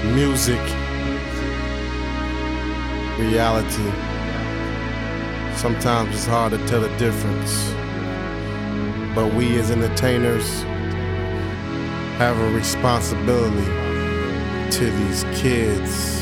Music, reality. Sometimes it's hard to tell the difference, but we as entertainers have a responsibility to these kids.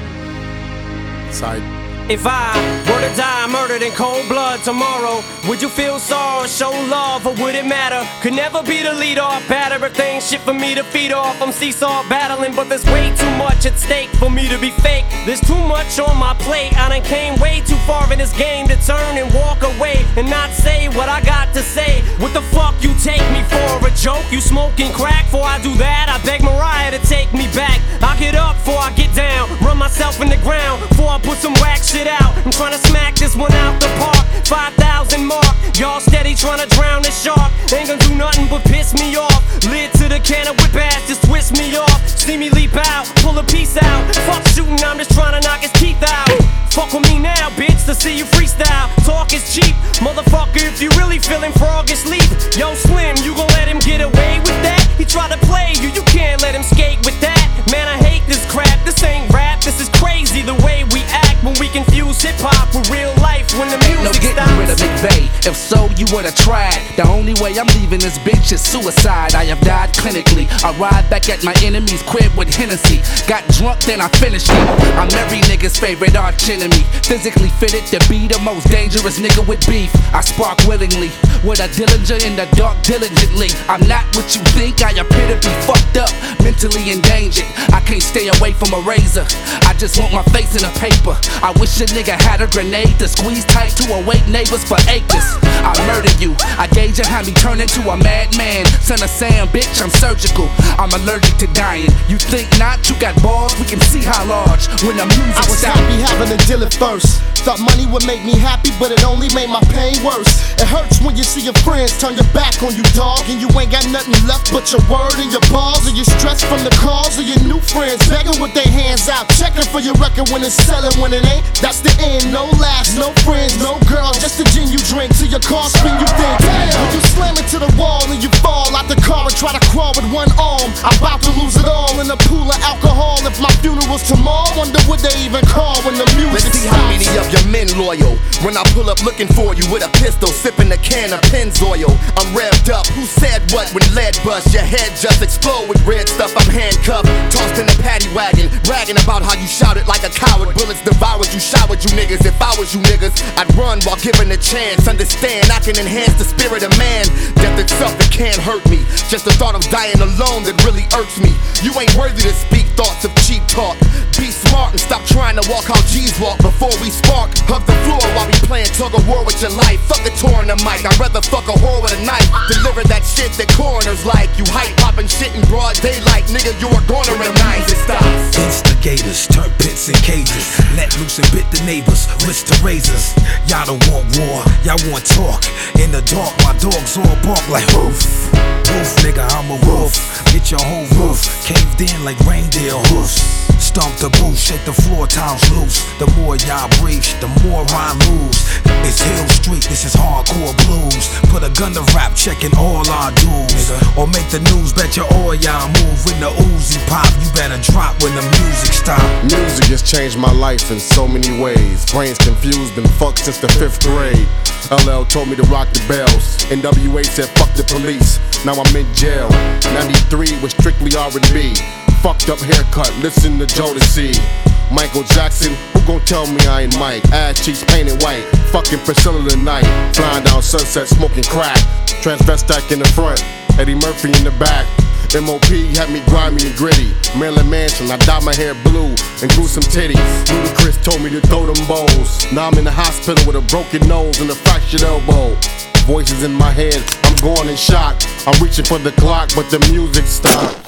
If I were to die murdered in cold blood tomorrow, would you feel sorrow, show love, or would it matter? Could never be the lead off, bad everything, shit for me to feed off. I'm seesaw battling, but there's way too much at stake for me to be fake. There's too much on my plate. I done came way too far in this game to turn and walk away and not say what I got to say. What the fuck you take me for? A joke? You smoking crack? Before I do that, I beg Mariah to take me back. I get up before I get down, run myself in the ground before I put some whack shit out. I'm trying to smack this one out the park. 5,000 mark, y'all steady trying to drown the shark. Ain't gonna do nothing but piss me off. Lid to the can of whip ass, just twist me off. See me leap out, pull a piece out. Fuck shooting, I'm just trying to knock his teeth out. Fuck with me now, bitch, to see you freestyle. Talk is cheap, motherfucker, if you really feeling froggish leap. Yo, Slim, you gon' let him get away with that? He tried to play you, you can't let him skate with that. Man, I hate this crap, this ain't rap. This is crazy the way we act when we confuse hip-hop with real life when the music no getting stops. rid of McVeigh. If so, you would've tried. The only way I'm leaving this bitch is suicide. I have died clinically. I ride back at my enemy's crib with Hennessy. Got drunk, then I finished it. I'm every nigga's favorite arch enemy. Physically fitted to be the most dangerous nigga with beef. I spark willingly with a Dillinger in the dark diligently. I'm not what you think. I appear to be fucked up, mentally endangered. I can't stay away from a razor. I just want my face in the paper. I wish a nigga had a grenade to squeeze tight to awake neighbors for acres. I murder you. I gauge and have me turn into a madman. Son of Sam, bitch, I'm surgical. I'm allergic to dying. You think not? You got balls? We can see how large when the music I was stops. happy having to deal it first. Thought money would make me happy, but it only made my pain worse. It hurts when you see your friends turn your back on you, dog, and you ain't got nothing left but your word and your balls. And you stress from the calls of your new friends, begging with their hands out, checking for your record when it's selling. When it ain't, that's the end. No laughs, no friends, no girls, just the gin you drink till your car spin. You think, damn, when you slam into the wall and you fall out the car and try to crawl with one arm. I'm about to lose it all in a pool of alcohol. If my funeral's tomorrow, wonder what they even call when the music Let's see stops. how many of your men loyal when I pull up looking for you with a pistol, sipping a can of Pennzoil. I'm revved up. Who said what when lead bust? Your head just explode with red stuff. I'm handcuffed, tossed in the paddy wagon, bragging about how you shouted like a coward. Bullets devoured you, showered you niggas. If I was you niggas, I'd run while given a chance. Understand, I can enhance the spirit of man. Death itself, it can't hurt me. Just the thought of dying alone that really irks me. You ain't worthy to speak thoughts of cheap talk. Be smart and stop trying to walk how G's walk before we spark. Hug the floor while we playing tug of war with your life. Fuck a tour in the mic, I'd rather fuck a whore with a knife. Deliver that shit that coroners like. You hype popping shit in broad daylight, nigga, you are gonna recognize it stops. Instigators, turn pits and cages. Let loose and bit the neighbors, wrist to razors. Y'all don't want war, y'all want talk. In the dark, my dogs all bark like woof. Woof, nigga, I'm a wolf. Get your whole roof caved in like reindeer hoofs. Stomp the booth, shake the floor, times loose. The more y'all breach, the more I lose. It's Hill Street, this is hardcore blues. Put a gun to rap, checking all our dues. Or make the news, bet your all y'all move. When the Uzi pop, you better drop when the music stop. Music has changed my life in so many ways. Brains confused, been fucked since the 5th grade. LL told me to rock the bells. NWA said fuck the police. Now I'm in jail. 93 was strictly R&B. Fucked up haircut, listen to Jodeci. Michael Jackson, who gon' tell me I ain't Mike? Ass cheeks painted white, fucking Priscilla tonight. Flying down Sunset, smoking crack. Transvestite in the front, Eddie Murphy in the back. MOP had me grimy and gritty. Maryland Mansion, I dyed my hair blue and grew some titties. Ludacris told me to throw them bowls. Now I'm in the hospital with a broken nose and a fractured elbow. Voices in my head, I'm going in shock. I'm reaching for the clock, but the music stopped.